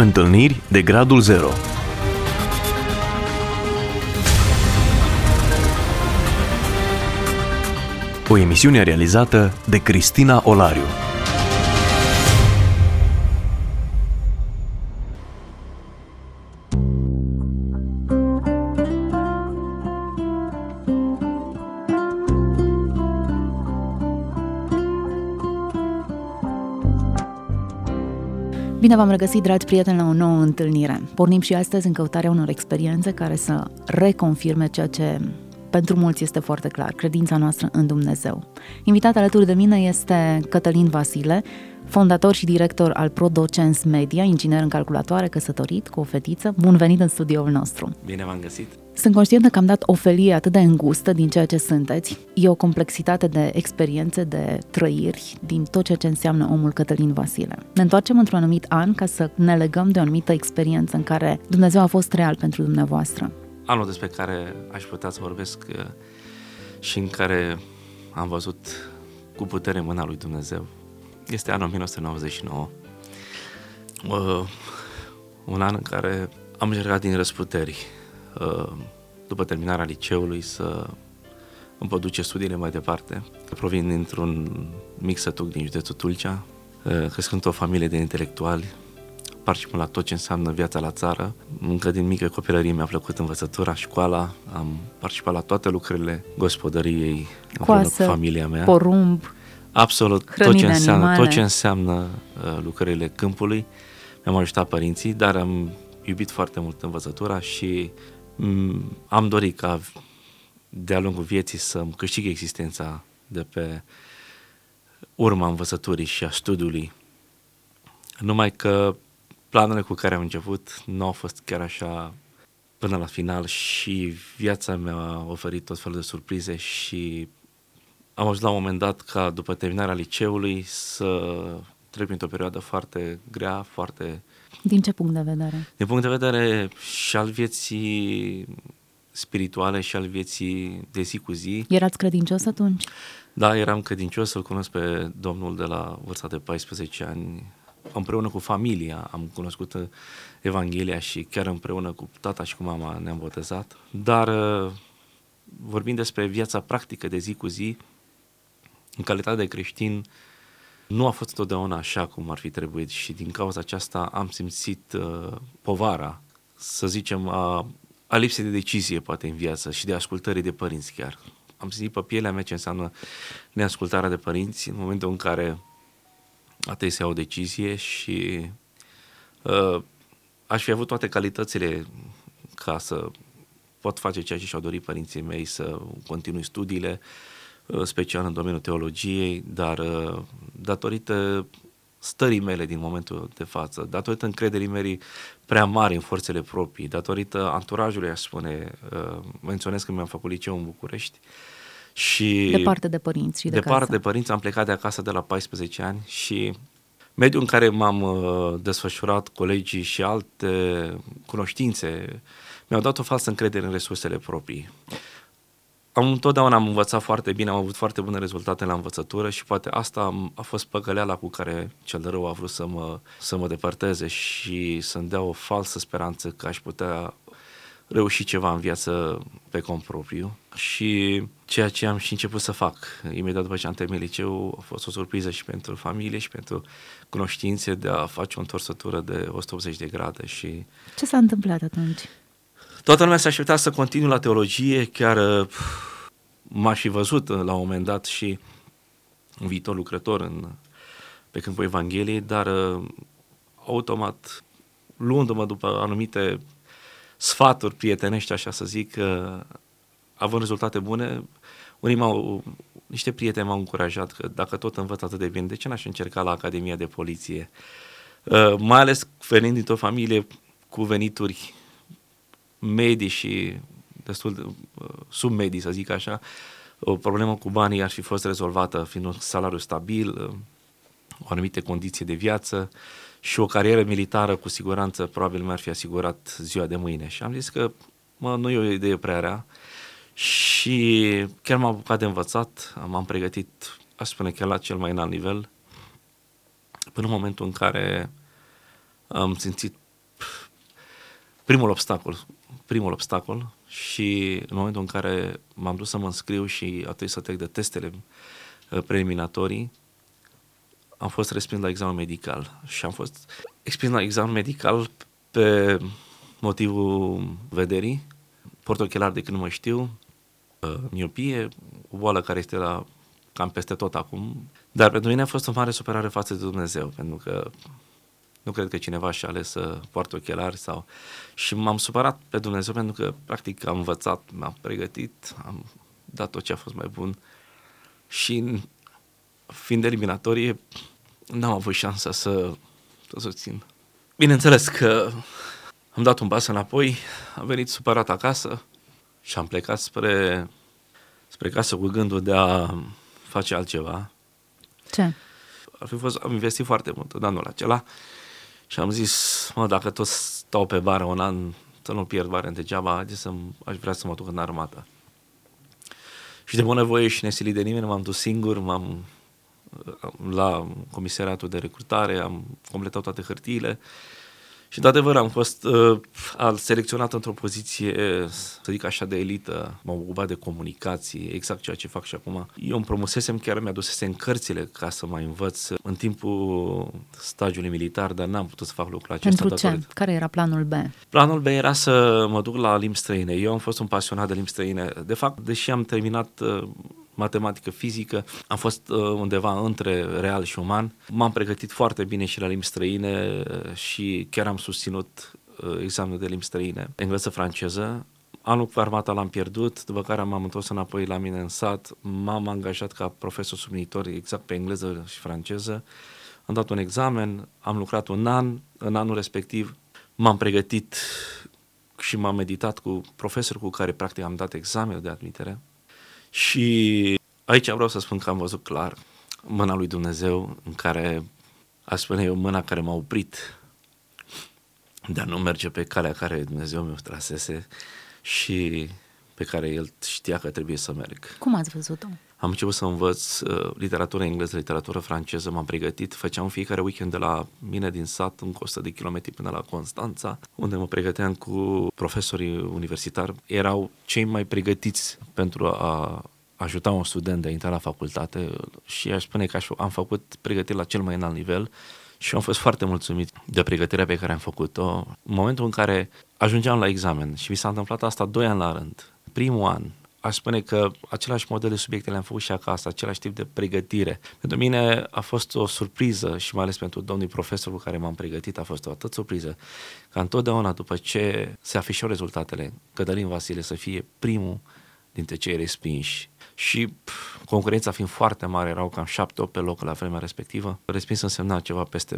Întâlniri de gradul 0. O emisiune realizată de Cristina Olariu. Bine v-am regăsit, dragi prieteni, la o nouă întâlnire. Pornim și astăzi în căutarea unor experiențe care să reconfirme ceea ce pentru mulți este foarte clar, credința noastră în Dumnezeu. Invitat alături de mine este Cătălin Vasile, fondator și director al ProDocens Media, inginer în calculatoare, căsătorit, cu o fetiță. Bun venit în studioul nostru! Bine v-am găsit! Sunt conștientă că am dat o felie atât de îngustă din ceea ce sunteți. E o complexitate de experiențe, de trăiri, din tot ceea ce înseamnă omul Cătălin Vasile. Ne întoarcem într-un anumit an ca să ne legăm de o anumită experiență în care Dumnezeu a fost real pentru dumneavoastră. Anul despre care aș putea să vorbesc și în care am văzut cu putere mâna lui Dumnezeu este anul 1999. Un an în care am încercat din răsputeri, după terminarea liceului, să îmi pot duce studiile mai departe. Provin dintr-un mic sătuc din județul Tulcea, crescând o familie de intelectuali, participând la tot ce înseamnă viața la țară. Încă din mică copilărie mi-a plăcut învățătura, școala, am participat la toate lucrările gospodăriei împreună cu familia mea. Porumb, absolut tot ce înseamnă lucrările câmpului. Mi-am ajutat părinții, dar am iubit foarte mult învățătura și am dorit ca de-a lungul vieții să-mi câștig existența de pe urma învățăturii și a studiului. Numai că planurile cu care am început nu au fost chiar așa până la final și viața mi-a oferit tot felul de surprize și am ajuns la un moment dat ca după terminarea liceului să trec printr-o perioadă foarte grea, foarte... Din ce punct de vedere? Din punct de vedere și al vieții spirituale și al vieții de zi cu zi. Erați credincios atunci? Da, eram credincios, îl cunosc pe Domnul de la vârsta de 14 ani. Împreună cu familia am cunoscut Evanghelia și chiar împreună cu tata și cu mama ne-am botezat. Dar vorbind despre viața practică de zi cu zi, în calitate de creștin, nu a fost totdeauna așa cum ar fi trebuit și din cauza aceasta am simțit povara, să zicem, a lipsei de decizie poate în viață și de ascultării de părinți chiar. Am simțit pe pielea mea ce înseamnă neascultarea de părinți în momentul în care a trebuit să iau o decizie și aș fi avut toate calitățile ca să pot face ceea ce și-au dorit părinții mei, să continui studiile, special în domeniul teologiei, dar datorită stării mele din momentul de față, datorită încrederii mele prea mari în forțele proprii, datorită anturajului, aș spune, menționez că mi-am făcut liceu în București, și departe de părinți și de casă. Departe de părinți, am plecat de acasă de la 14 ani și mediul în care m-am desfășurat, colegii și alte cunoștințe, mi-au dat o falsă încredere în resursele proprii. Întotdeauna am învățat foarte bine, am avut foarte bune rezultate la învățătură și poate asta a fost păcăleala cu care cel de rău a vrut să mă depărteze și să-mi dea o falsă speranță că aș putea reuși ceva în viață pe cont propriu și ceea ce am și început să fac. Imediat după ce am terminat liceu a fost o surpriză și pentru familie și pentru cunoștințe de a face o întorsătură de 180 de grade. Și ce s-a întâmplat atunci? Toată lumea s-a așteptat să continui la teologie, chiar m-aș fi văzut la un moment dat și un viitor lucrător pe câmpul Evangheliei, dar automat, luându-mă după anumite sfaturi prietenești, așa să zic, având rezultate bune, niște prieteni m-au încurajat că dacă tot învăț atât de bine, de ce n-aș încerca la Academia de Poliție? Mai ales venind dintr-o familie cu venituri medii și destul de submedii, să zic așa, o problemă cu banii ar fi fost rezolvată fiind un salariu stabil, o anumite condiții de viață și o carieră militară cu siguranță probabil mi-ar fi asigurat ziua de mâine. Și am zis că nu e o idee prea rea și chiar m-am apucat de învățat, m-am pregătit, aș spune chiar la cel mai înalt nivel, până în momentul în care am simțit primul obstacol și în momentul în care m-am dus să mă înscriu și a trebuit să trec de testele preliminatorii, am fost respins la examen medical și am fost respins la examen medical pe motivul vederii, port ochelari de când nu mă știu, miopie, o boală care este cam peste tot acum, dar pentru mine a fost o mare superare față de Dumnezeu, pentru că nu cred că cineva și-a ales să poartă ochelari și m-am supărat pe Dumnezeu pentru că practic am învățat, m-am pregătit, am dat tot ce a fost mai bun și fiind eliminatorie n-am avut șansa să susțin. Bineînțeles că am dat un pas înapoi, am venit supărat acasă și am plecat spre casă cu gândul de a face altceva. Ce? Am investit foarte mult în anul acela și am zis, dacă tot stau pe bară un an, să nu pierd bani degeaba, aș vrea să mă duc în armată. Și de bunăvoie și nesilit de nimeni, m-am dus singur, la comisariatul de recrutare, am completat toate hârtiile și de adevăr am fost selecționat într-o poziție, să zic așa, de elită, m-am ocupat de comunicații, exact ceea ce fac și acum. Eu îmi promusesem, chiar mi-adusesem cărțile ca să mai învăț în timpul stagiului militar, dar n-am putut să fac lucrul acesta. Pentru ce? Care era planul B? Planul B era să mă duc la limbi străine. Eu am fost un pasionat de limbi străine. De fapt, deși am terminat matematică, fizică, am fost undeva între real și uman. M-am pregătit foarte bine și la limbi străine și chiar am susținut examenul de limbi străine, engleză-franceză. Anul cu armata l-am pierdut, după care m-am întors înapoi la mine în sat, m-am angajat ca profesor sublinitor exact pe engleză și franceză. Am dat un examen, am lucrat un an, în anul respectiv m-am pregătit și m-am meditat cu profesori cu care practic am dat examenul de admitere. Și aici vreau să spun că am văzut clar mâna lui Dumnezeu, în care, aș spune eu, mâna care m-a oprit de a nu merge pe calea care Dumnezeu mi-o trasese și pe care El știa că trebuie să merg. Cum ați văzut-o? Am început să învăț literatură engleză, literatură franceză, m-am pregătit, făceam fiecare weekend de la mine din sat, încă 100 de kilometri până la Constanța, unde mă pregăteam cu profesorii universitari. Erau cei mai pregătiți pentru a ajuta un student de a intra la facultate și aș spune că am făcut pregătiri la cel mai înalt nivel și am fost foarte mulțumit de pregătirea pe care am făcut-o. În momentul în care ajungeam la examen și mi s-a întâmplat asta 2 ani la rând, primul an, aș spune că același model de subiecte le-am făcut și acasă, același tip de pregătire. Pentru mine a fost o surpriză și mai ales pentru domnul profesor cu care m-am pregătit a fost o atât surpriză că întotdeauna după ce se afișau rezultatele, Cătălin Vasile să fie primul dintre cei respinși. Și concurența fiind foarte mare, erau cam 7-8 pe loc la vremea respectivă. Respins însemna ceva peste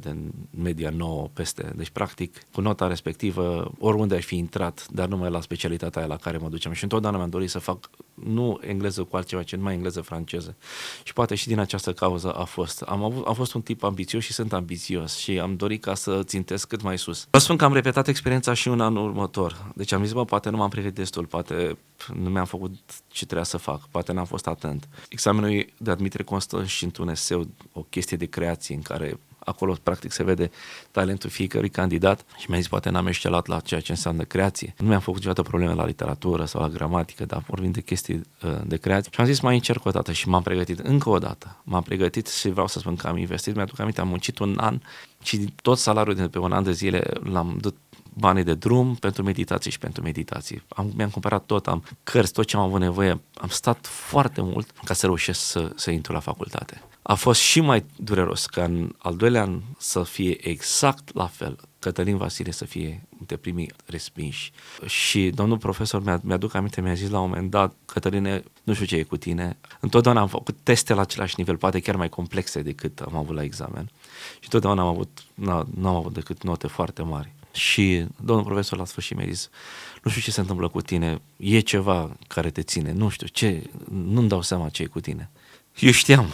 media 9, peste. Deci, practic, cu nota respectivă, oriunde aș fi intrat, dar numai la specialitatea aia la care mă duceam. Și întotdeauna mi-am dorit să fac nu engleză cu altceva, ci numai engleză-franceză. Și poate și din această cauză a fost. Am fost un tip ambițios și sunt ambițios și am dorit ca să țintesc cât mai sus. Vă spun că am repetat experiența și în anul următor. Deci am zis, poate nu m-am pregătit destul, poate nu mi-am făcut ce trebuia să fac, poate n-am fost atent. Examenul de admitere constă și într-un eseu, o chestie de creație în care acolo practic se vede talentul fiecărui candidat și mi-a zis poate n-am excelat la ceea ce înseamnă creație. Nu mi-am făcut niciodată probleme la literatură sau la gramatică, dar vorbim de chestii de creație. Și am zis mai încerc o dată și m-am pregătit încă o dată. M-am pregătit și vreau să spun că am investit, mi-aduc aminte, am muncit un an și tot salariul de pe un an de zile l-am dat banii de drum pentru meditații și pentru meditații. Mi-am cumpărat tot, am cărți, tot ce am avut nevoie. Am stat foarte mult ca să reușesc să intru la facultate. A fost și mai dureros ca în al doilea an să fie exact la fel, Cătălin Vasile să fie între primii respinși. Și domnul profesor mi-aduc aminte, mi-a zis la un moment dat, Cătăline, nu știu ce e cu tine. Întotdeauna am făcut teste la același nivel, poate chiar mai complexe decât am avut la examen. Și totdeauna n-am avut decât note foarte mari. Și domnul profesor la sfârșit mi-a zis, nu știu ce se întâmplă cu tine, e ceva care te ține, nu știu ce, nu-mi dau seama ce e cu tine. Eu știam.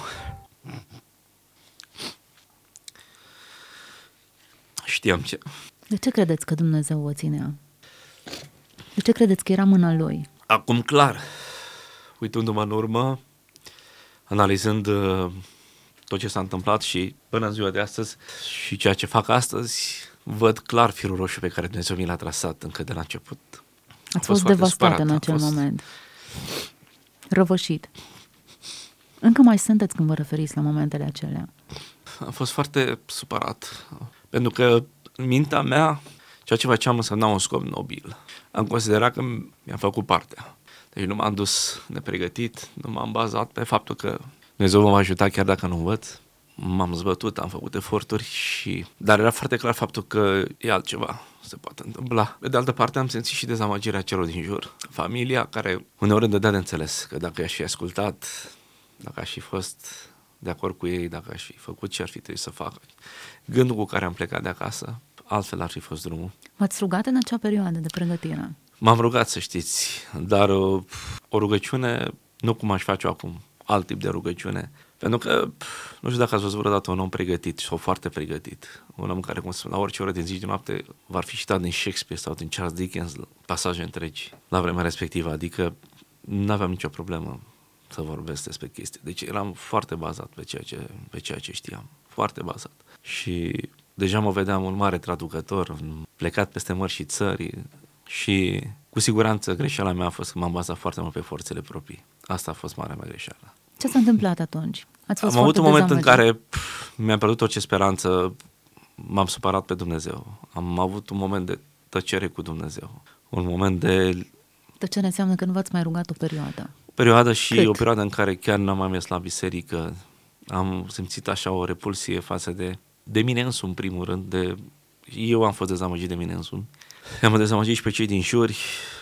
Știam ce. De ce credeți că Dumnezeu o ținea? De ce credeți că era mâna Lui? Acum clar, uitându-mă în urmă, analizând tot ce s-a întâmplat și până în ziua de astăzi și ceea ce fac astăzi, văd clar firul roșu pe care Dumnezeu mi l-a trasat încă de la început. Ați fost devastat în acel moment. Răvășit. Încă mai sunteți când vă referiți la momentele acelea? Am fost foarte supărat, pentru că în mintea mea ceea ce făceam însemna un scop nobil. Am considerat că mi-am făcut partea. Deci nu m-am dus nepregătit, nu m-am bazat pe faptul că Dumnezeu mă va ajuta chiar dacă nu învăț. M-am zbătut, am făcut eforturi, dar era foarte clar faptul că e altceva se poate întâmpla. Pe de altă parte am simțit și dezamăgirea celor din jur. Familia care uneori îmi dădea de înțeles că dacă i-aș fi ascultat, dacă aș fi fost de acord cu ei, dacă aș fi făcut ce ar fi trebuit să facă, gândul cu care am plecat de acasă, altfel ar fi fost drumul. V-ați rugat în acea perioadă de pregătire? M-am rugat, să știți, dar o rugăciune, nu cum aș face acum, alt tip de rugăciune. Pentru că, nu știu dacă ați văzut vreodată un om pregătit sau foarte pregătit, un om care, cum spune, la orice oră din zi de noapte va fi citat din Shakespeare sau din Charles Dickens pasaje întregi la vremea respectivă, adică nu aveam nicio problemă să vorbesc despre chestii. Deci eram foarte bazat pe ceea ce știam, foarte bazat. Și deja mă vedeam un mare traducător, plecat peste mări și țări și cu siguranță greșeala mea a fost că m-am bazat foarte mult pe forțele proprii. Asta a fost marea mea greșeală. Ce s-a întâmplat atunci? Am avut un moment în care mi-a pierdut orice speranță, m-am supărat pe Dumnezeu. Am avut un moment de tăcere cu Dumnezeu. Un moment de... Tăcere înseamnă că nu v-ați mai rugat o perioadă. O perioadă și cât? O perioadă în care chiar n-am mai mers la biserică. Am simțit așa o repulsie față de mine însumi, în primul rând. Eu am fost dezamăgit de mine însumi. Am dezamăgit și pe cei din jur.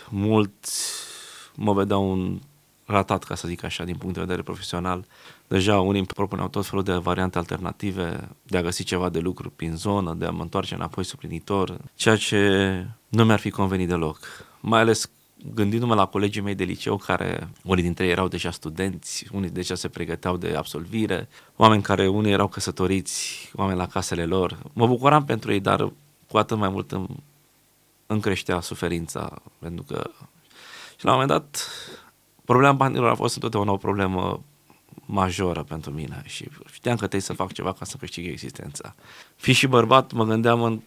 Mulți mă vedeau un ratat, ca să zic așa, din punct de vedere profesional. Deja unii îmi propuneau tot felul de variante alternative, de a găsi ceva de lucru prin zonă, de a mă întoarce înapoi suplinitor, ceea ce nu mi-ar fi convenit deloc. Mai ales gândindu-mă la colegii mei de liceu, care unii dintre ei erau deja studenți, unii deja se pregăteau de absolvire, oameni care unii erau căsătoriți, oameni la casele lor. Mă bucuram pentru ei, dar cu atât mai mult îmi creștea suferința, pentru că și la un moment dat problema banilor a fost întotdeauna o problemă majoră pentru mine și știam că trebuie să fac ceva ca să câștig existența. Fi și bărbat, mă gândeam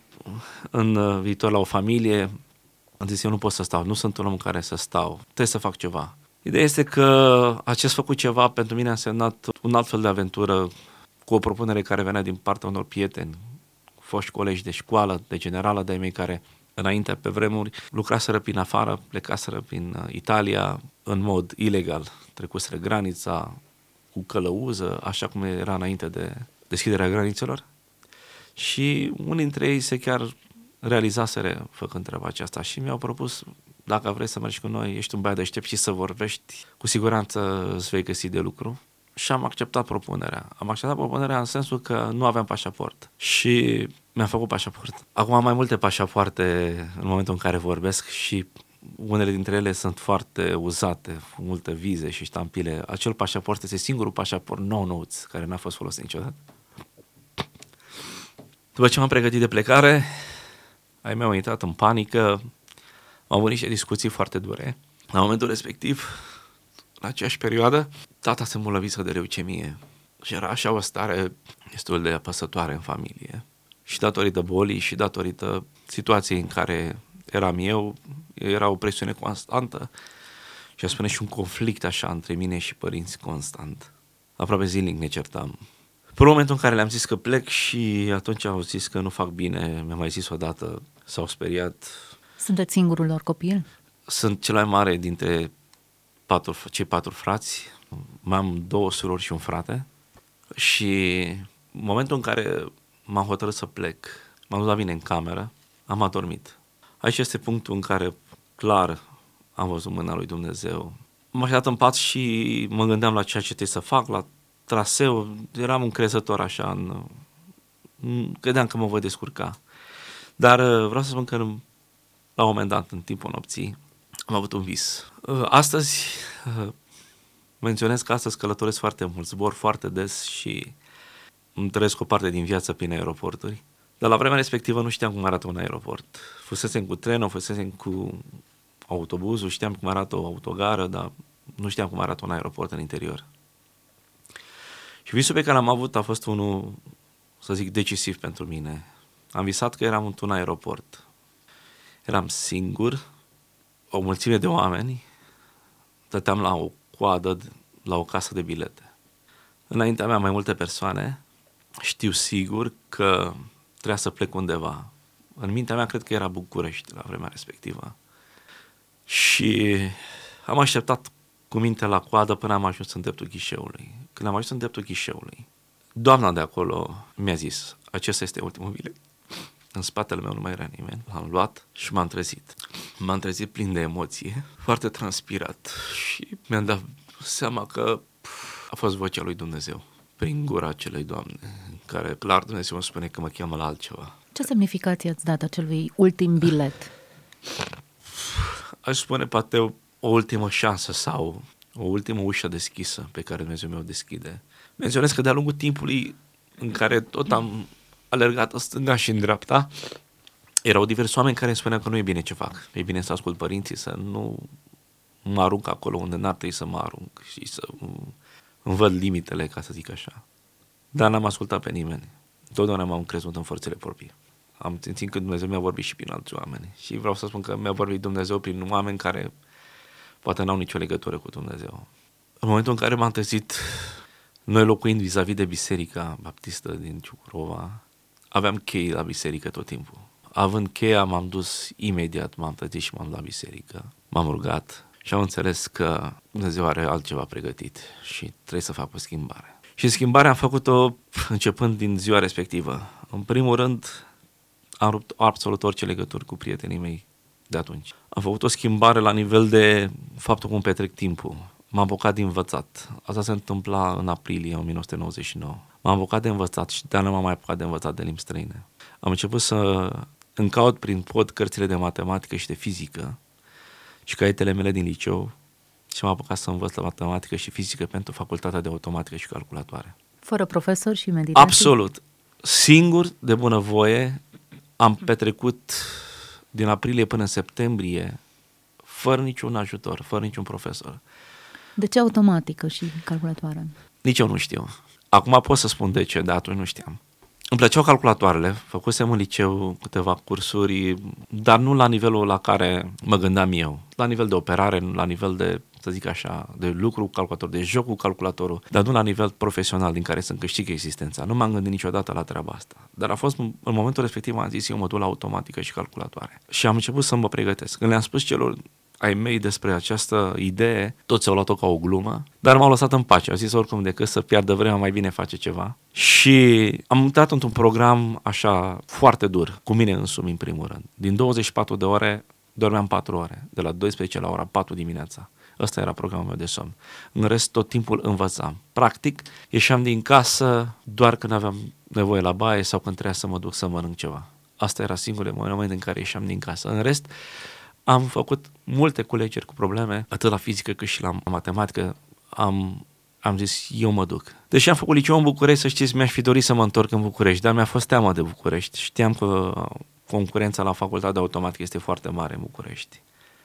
în viitor la o familie, am zis eu nu pot să stau, nu sunt un om care să stau, trebuie să fac ceva. Ideea este că acest făcut ceva pentru mine a însemnat un alt fel de aventură cu o propunere care venea din partea unor prieteni, foști colegi de școală, de generală de-ai mei care înainte, pe vremuri, lucraseră prin afară, plecaseră prin Italia în mod ilegal, trecuseră granița cu călăuză, așa cum era înainte de deschiderea granițelor. Și unii dintre ei se chiar realizaseră făcând treaba aceasta și mi-au propus, dacă vrei să mergi cu noi, ești un băiat deștept și să vorbești, cu siguranță îți vei găsi de lucru. Și am acceptat propunerea. Am acceptat propunerea în sensul că nu aveam pașaport și mi-am făcut pașaport. Acum am mai multe pașapoarte în momentul în care vorbesc și unele dintre ele sunt foarte uzate, cu multe vize și ștampile. Acel pașaport este singurul pașaport nou-nouț care n-a fost folosit niciodată. După ce m-am pregătit de plecare, ai mei au intrat în panică, au avut niște discuții foarte dure. La momentul respectiv, la aceeași perioadă, tata se îmbolnăvise de leucemie și era așa o stare destul de apăsătoare în familie. Și datorită bolii și datorită situației în care eram eu, era o presiune constantă și a spune și un conflict așa între mine și părinți constant. Aproape zilnic ne certam. Pe momentul în care le-am zis că plec și atunci au zis că nu fac bine, mi-a mai zis odată, s-au speriat. Sunteți singurul lor copil? Sunt cel mai mare dintre cei 4 frați, mai am 2 surori și un frate și în momentul în care m-am hotărât să plec, m-am dus la mine în cameră, am adormit. Aici este punctul în care clar am văzut mâna lui Dumnezeu. M-am așezat în pat și mă gândeam la ceea ce trebuie să fac, la traseu, eram încrezător așa, credeam că mă voi descurca. Dar vreau să spun că la un moment dat, în timpul nopții, am avut un vis. Astăzi, menționez că astăzi călătoresc foarte mult, zbor foarte des și îmi trăiesc o parte din viață prin aeroporturi. Dar la vremea respectivă nu știam cum arată un aeroport. Fusesem cu trenul, fusesem cu autobuzul, știam cum arată o autogară, dar nu știam cum arată un aeroport în interior. Și visul pe care l-am avut a fost unul, să zic, decisiv pentru mine. Am visat că eram într-un aeroport. Eram singur, o mulțime de oameni, stăteam la o coadă, la o casă de bilete. Înaintea mea mai multe persoane, știu sigur că trebuia să plec undeva. În mintea mea cred că era București la vremea respectivă. Și am așteptat cu mintea la coadă până am ajuns în dreptul ghișeului. Când am ajuns în dreptul ghișeului, doamna de acolo mi-a zis, acesta este ultimul bilet. În spatele meu nu mai era nimeni. L-am luat și m-am trezit. M-am trezit plin de emoție, foarte transpirat și mi-am dat seama că a fost vocea lui Dumnezeu prin gura acelei doamne, în care clar Dumnezeu îmi spune că mă cheamă la altceva. Ce semnificație ați dat acelui ultim bilet? Aș spune poate o ultimă șansă sau o ultimă ușă deschisă pe care Dumnezeu mi-o deschide. Menționez că de-a lungul timpului în care tot am alergat în stânga și în dreapta, erau diversi oameni care îmi spuneau că nu e bine ce fac. E bine să ascult părinții, să nu mă arunc acolo unde n-ar trebui să mă arunc și să îmi văd limitele, ca să zic așa. Dar n-am ascultat pe nimeni. Totdeauna m-am crezut în forțele proprii. Am simțit că Dumnezeu mi-a vorbit și prin alți oameni. Și vreau să spun că mi-a vorbit Dumnezeu prin oameni care poate n-au nicio legătură cu Dumnezeu. În momentul în care m-am trezit, noi locuind vis-a-vis de Biserica Baptistă din Ciucurova, aveam chei la biserică tot timpul. Având cheia, m-am dus imediat, m-am trezit și m-am la biserică. M-am rugat și am înțeles că Dumnezeu are altceva pregătit și trebuie să fac o schimbare. Și schimbarea am făcut-o începând din ziua respectivă. În primul rând, am rupt absolut orice legături cu prietenii mei de atunci. Am făcut o schimbare la nivel de faptul cum petrec timpul. M-am apucat de învățat. Asta se întâmpla în aprilie 1999. M-am apucat de învățat și de-aia nu m-am mai apucat de învățat de limbi străine. Am început să încaut prin pod cărțile de matematică și de fizică și caietele mele din liceu și m-am apucat să învăț la matematică și fizică pentru facultatea de automatică și calculatoare. Fără profesor și meditații? Absolut. Singur, de bunăvoie, am petrecut din aprilie până în septembrie fără niciun ajutor, fără niciun profesor. De ce automatică și calculatoare? Nici eu nu știu. Acum pot să spun de ce, dar atunci nu știam. Îmi plăceau calculatoarele, făcusem în liceu câteva cursuri, dar nu la nivelul la care mă gândeam eu. La nivel de operare, nu la nivel de, să zic așa, de lucru cu calculator, de joc cu calculatorul, dar nu la nivel profesional din care să-mi câștig existența. Nu m-am gândit niciodată la treaba asta. Dar a fost, în momentul respectiv am zis, eu mă duc la automatică și calculatoare. Și am început să mă pregătesc. Când le-am spus celor ai mei despre această idee, toți au luat-o ca o glumă, dar m-au lăsat în pace. Au zis oricum decât să piardă vremea, mai bine face ceva. Și am intrat într-un program așa foarte dur, cu mine însumi în primul rând. Din 24 de ore dormeam 4 ore, de la 12 la ora 4 dimineața. Ăsta era programul meu de somn. În rest, tot timpul învățam. Practic, ieșeam din casă doar când aveam nevoie la baie sau când trebuia să mă duc să mănânc ceva. Asta era singurul moment în care ieșeam din casă. În rest, am făcut multe culegeri cu probleme, atât la fizică cât și la matematică. Am zis, eu mă duc. Deși am făcut liceu în București, să știți, mi-aș fi dorit să mă întorc în București, dar mi-a fost teamă de București. Știam că concurența la facultatea de automatică este foarte mare în București.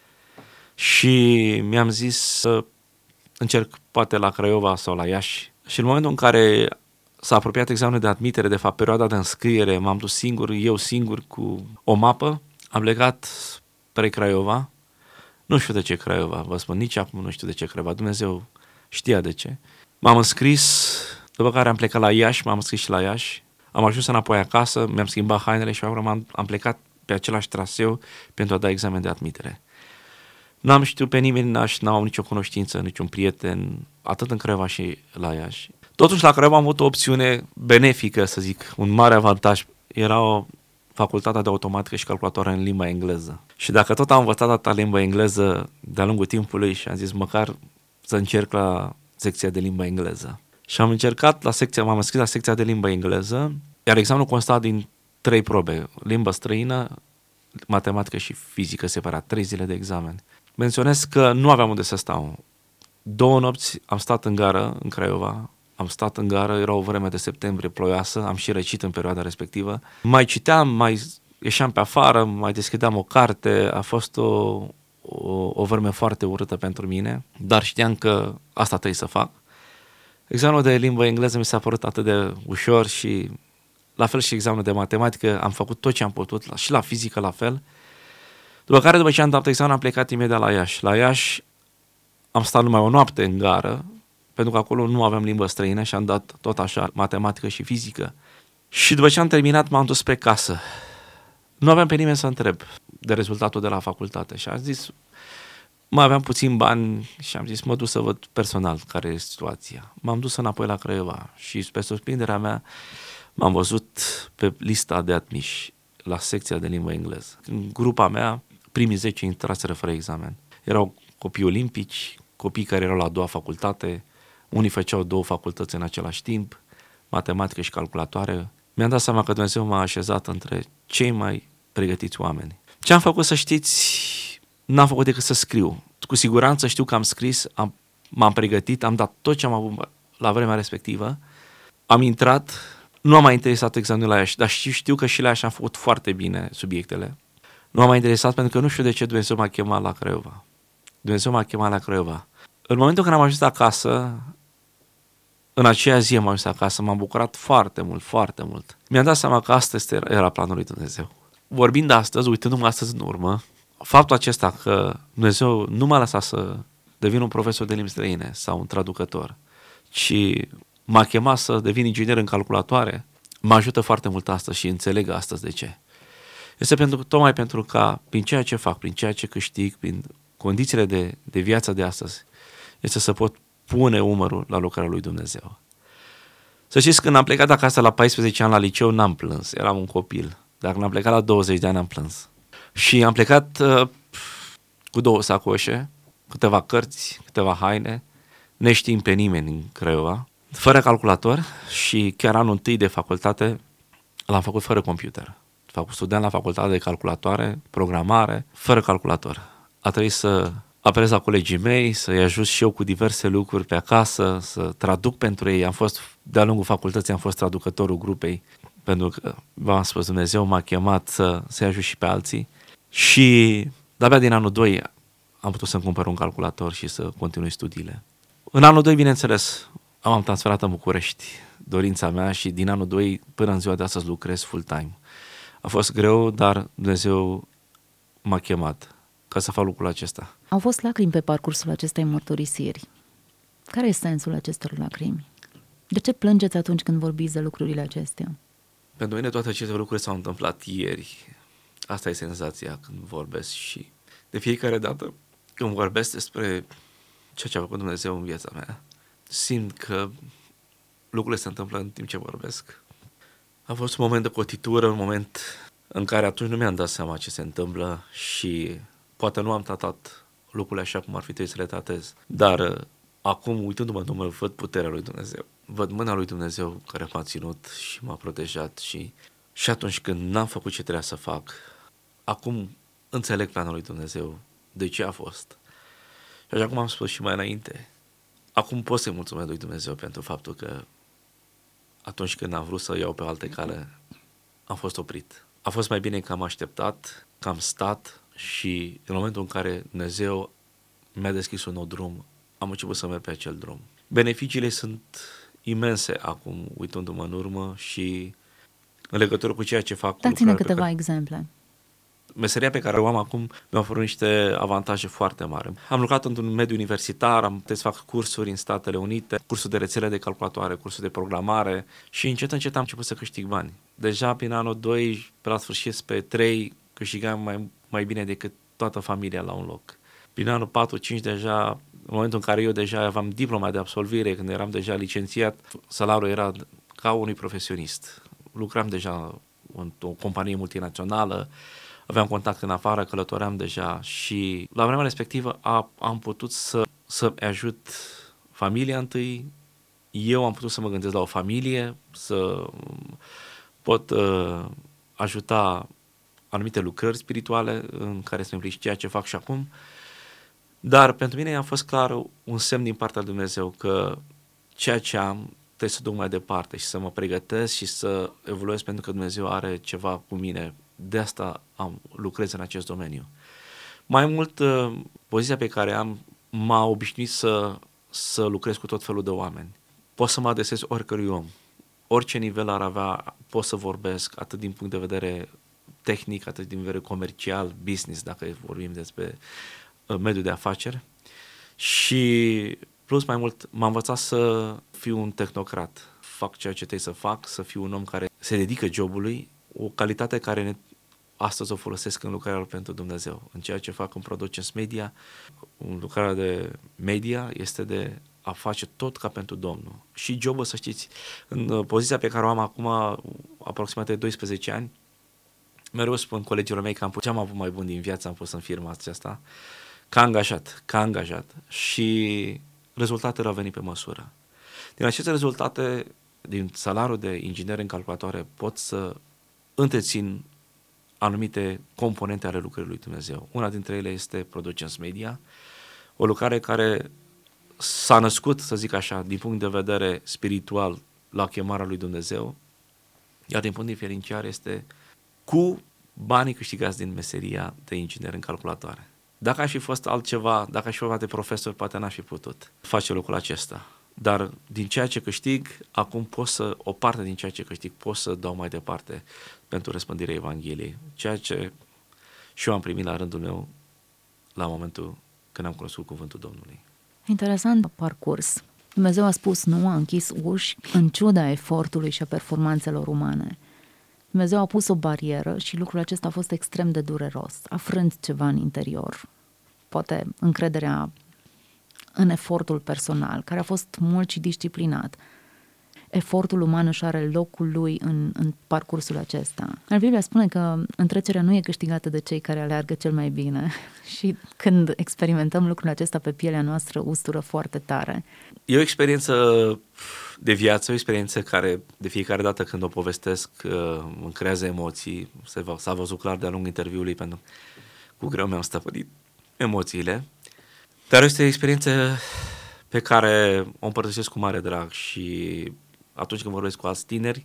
Și mi-am zis să încerc poate la Craiova sau la Iași. Și în momentul în care s-a apropiat examenul de admitere, de fapt perioada de înscriere, m-am dus eu singur cu o mapă, am plecat spre Craiova. Nu știu de ce Craiova, vă spun, nici acum nu știu de ce Craiova, Dumnezeu știa de ce. M-am înscris, după care am plecat la Iași, m-am înscris și la Iași, am ajuns înapoi acasă, mi-am schimbat hainele și am plecat pe același traseu pentru a da examen de admitere. N-am știut pe nimeni, n-am nicio cunoștință, niciun prieten, atât în Craiova și la Iași. Totuși la Craiova am avut o opțiune benefică, să zic, un mare avantaj. Era o facultatea de automatică și calculatoare în limba engleză. Și dacă tot am învățat data limba engleză de-a lungul timpului și am zis măcar să încerc la secția de limba engleză. Și am încercat m-am înscris la secția de limba engleză, iar examenul consta din 3 probe, limba străină, matematică și fizică separat, 3 zile de examen. Menționez că nu aveam unde să stau. 2 nopți am stat în gară, în Craiova, era o vreme de septembrie ploioasă, am și răcit în perioada respectivă. Mai citeam, mai ieșeam pe afară, mai deschideam o carte, a fost o vreme foarte urâtă pentru mine, dar știam că asta trebuie să fac. Examenul de limbă engleză mi s-a părut atât de ușor și la fel și examenul de matematică, am făcut tot ce am putut, și la fizică la fel. După care, după ce am dat examen, am plecat imediat la Iași. La Iași am stat numai o noapte în gară, pentru că acolo nu aveam limbă străină și am dat tot așa matematică și fizică. Și după ce am terminat, m-am dus spre casă. Nu aveam pe nimeni să întreb de rezultatul de la facultate și am zis, mai aveam puțin bani și am zis, mă duc să văd personal care e situația. M-am dus înapoi la Craiova și, spre surprinderea mea, m-am văzut pe lista de admiși la secția de limbă engleză. În grupa mea, primii 10 intraseră fără examen. Erau copii olimpici, copii care erau la a doua facultate, unii făceau 2 facultăți în același timp, matematică și calculatoare. Mi-am dat seama că Dumnezeu m-a așezat între cei mai pregătiți oameni. Ce am făcut, să știți, n-am făcut decât să scriu. Cu siguranță știu că am scris, m-am pregătit, am dat tot ce am avut la vremea respectivă, am intrat, nu am mai interesat examenul la Iași, dar știu că și la Iași am făcut foarte bine subiectele. Nu am mai interesat pentru că nu știu de ce Dumnezeu m-a chemat la Craiova. Dumnezeu m-a chemat la Craiova. În momentul când am ajuns acasă, în aceea zi am ajuns acasă, m-am bucurat foarte mult, foarte mult. Mi-am dat seama că astăzi era planul lui Dumnezeu. Vorbind astăzi, uitându-mă astăzi în urmă, faptul acesta că Dumnezeu nu m-a lăsat să devin un profesor de limbi străine sau un traducător, ci m-a chemat să devin inginer în calculatoare, mă ajută foarte mult astăzi și înțeleg astăzi de ce. Este tocmai pentru că prin ceea ce fac, prin ceea ce câștig, prin condițiile de viață de astăzi, este să pot pune umărul la lucrarea lui Dumnezeu. Să știți, când am plecat acasă la 14 ani la liceu, n-am plâns, eram un copil. Dar când am plecat la 20 de ani, am plâns. Și am plecat cu 2 sacoșe, câteva cărți, câteva haine, neștiind pe nimeni în Craiova, fără calculator și chiar anul întâi de facultate l-am făcut fără computer. Am făcut studiam la facultate de calculatoare, programare, fără calculator. A trebuit să apelez la colegii mei, să-i ajut și eu cu diverse lucruri pe acasă, să traduc pentru ei. De-a lungul facultății am fost traducătorul grupei, pentru că, v-am spus, Dumnezeu m-a chemat să-i ajut și pe alții. Și de-abia din anul 2 am putut să-mi cumpăr un calculator și să continui studiile. În anul 2, bineînțeles, am transferat în București, dorința mea, și din anul 2 până în ziua de astăzi lucrez full-time. A fost greu, dar Dumnezeu m-a chemat ca să fac lucrul acesta. Au fost lacrimi pe parcursul acestei mărturisiri. Care e sensul acestor lacrimi? De ce plângeți atunci când vorbiți de lucrurile acestea? Pentru mine toate aceste lucruri s-au întâmplat ieri. Asta e senzația când vorbesc și de fiecare dată când vorbesc despre ceea ce a făcut Dumnezeu în viața mea, simt că lucrurile se întâmplă în timp ce vorbesc. A fost un moment de cotitură, un moment în care atunci nu mi-am dat seama ce se întâmplă și poate nu am tratat lucrurile așa cum ar fi trebuit să le tratez. Dar acum, uitându-mă în Dumnezeu, văd puterea lui Dumnezeu. Văd mâna lui Dumnezeu care m-a ținut și m-a protejat și atunci când n-am făcut ce trebuia să fac, acum înțeleg planul lui Dumnezeu, de ce a fost. Și așa cum am spus și mai înainte, acum pot să-i mulțumesc lui Dumnezeu pentru faptul că atunci când am vrut să iau pe alte cale, am fost oprit. A fost mai bine că am așteptat, că am stat și în momentul în care Dumnezeu mi-a deschis un nou drum, am început să merg pe acel drum. Beneficiile sunt imense acum, uitându-mă în urmă și în legătură cu ceea ce fac. Dați-ne câteva exemple. Meseria pe care o am acum mi-a oferit niște avantaje foarte mari. Am lucrat într-un mediu universitar, am trebuit să fac cursuri în Statele Unite, cursuri de rețele de calculatoare, cursuri de programare și încet, încet am început să câștig bani. Deja prin anul 2, pe la sfârșit, pe 3, câștigam mai bine decât toată familia la un loc. Prin anul 4-5 deja, în momentul în care eu deja aveam diploma de absolvire, când eram deja licențiat, salariul era ca unui profesionist. Lucram deja într-o companie multinațională, aveam contact în afară, călătoream deja și la vremea respectivă am putut să ajut familia întâi, eu am putut să mă gândesc la o familie, să pot ajuta anumite lucrări spirituale în care să implic ceea ce fac și acum, dar pentru mine a fost clar un semn din partea lui Dumnezeu că ceea ce am trebuie să duc mai departe și să mă pregătesc și să evoluez pentru că Dumnezeu are ceva cu mine. De asta lucrez în acest domeniu. Mai mult, poziția pe care am m-a obișnuit să lucrez cu tot felul de oameni. Pot să mă adresez oricărui om, orice nivel ar avea, pot să vorbesc atât din punct de vedere tehnic, atât din vedere comercial, business, dacă vorbim despre mediul de afaceri. Și plus mai mult m-am învățat să fiu un tehnocrat. Fac ceea ce trebuie să fac, să fiu un om care se dedică jobului, o calitate care astăzi o folosesc în lucrarea pentru Dumnezeu. În ceea ce fac în Productions Media, în lucrarea de media este de a face tot ca pentru Domnul. Și jobul, să știți, în poziția pe care o am acum, aproximativ 12 ani, mereu spun colegilor mei că ce am avut mai bun din viață am pus în firma aceasta, ca angajat și rezultatele au venit pe măsură. Din aceste rezultate, din salariul de inginer în calculatoare, pot să întrețin anumite componente ale lucrării lui Dumnezeu. Una dintre ele este Productions Media, o lucrare care s-a născut, să zic așa, din punct de vedere spiritual la chemarea lui Dumnezeu, iar din punct de vedere financiar este cu banii câștigați din meseria de inginer în calculatoare. Dacă aș fi fost altceva, dacă aș fi fost de profesor, poate n-aș fi putut face lucrul acesta. Dar din ceea ce câștig, acum o parte din ceea ce câștig pot să dau mai departe pentru răspândirea Evangheliei, ceea ce și eu am primit la rândul meu la momentul când am cunoscut cuvântul Domnului. Interesant parcurs. Dumnezeu a spus nu, a închis uși în ciuda efortului și a performanțelor umane. Dumnezeu a pus o barieră și lucrul acesta a fost extrem de dureros. A frânt ceva în interior. Poate încrederea în efortul personal, care a fost mult și disciplinat. Efortul uman își are locul lui în parcursul acesta. Biblia spune că întrecerea nu e câștigată de cei care aleargă cel mai bine și când experimentăm lucrul acesta pe pielea noastră ustură foarte tare. E o experiență de viață, o experiență care de fiecare dată când o povestesc îmi creează emoții. S-a văzut clar de-a lungul interviului pentru cu greu mi-am stăpânit emoțiile. Dar este o experiență pe care o împărtășesc cu mare drag și atunci când vorbesc cu alți tineri,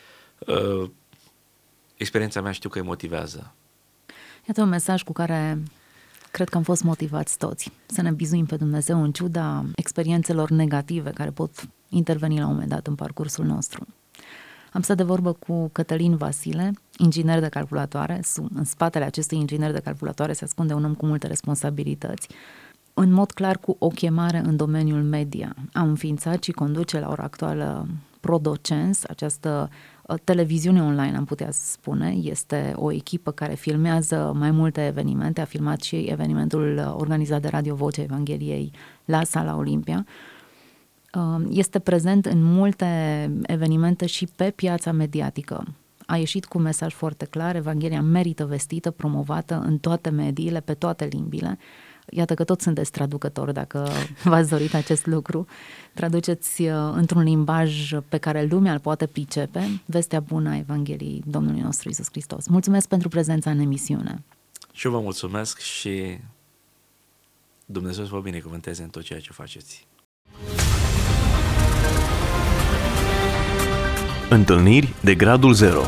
experiența mea știu că îi motivează. Iată un mesaj cu care cred că am fost motivați toți. Să ne bizuim pe Dumnezeu în ciuda experiențelor negative care pot interveni la un moment dat în parcursul nostru. Am stat de vorbă cu Cătălin Vasile, inginer de calculatoare. În spatele acestui inginer de calculatoare se ascunde un om cu multe responsabilități. În mod clar cu o chemare în domeniul media. A înființat și conduce la ora actuală Productions, această televiziune online, am putea spune. Este o echipă care filmează mai multe evenimente. A filmat și evenimentul organizat de Radio Vocea Evangheliei la Sala Olimpia. Este prezent în multe evenimente și pe piața mediatică. A ieșit cu un mesaj foarte clar: Evanghelia merită vestită, promovată în toate mediile, pe toate limbile. Iată că toți sunteți traducători, dacă v-ați dorit acest lucru. Traduceți într-un limbaj pe care lumea îl poate pricepe vestea bună a Evangheliei Domnului nostru Iisus Hristos. Mulțumesc pentru prezența în emisiune. Și eu vă mulțumesc și Dumnezeu să vă binecuvânteze în tot ceea ce faceți. Întâlniri de gradul 0.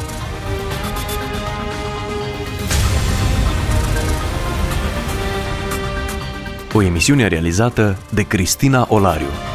O emisiune realizată de Cristina Olariu.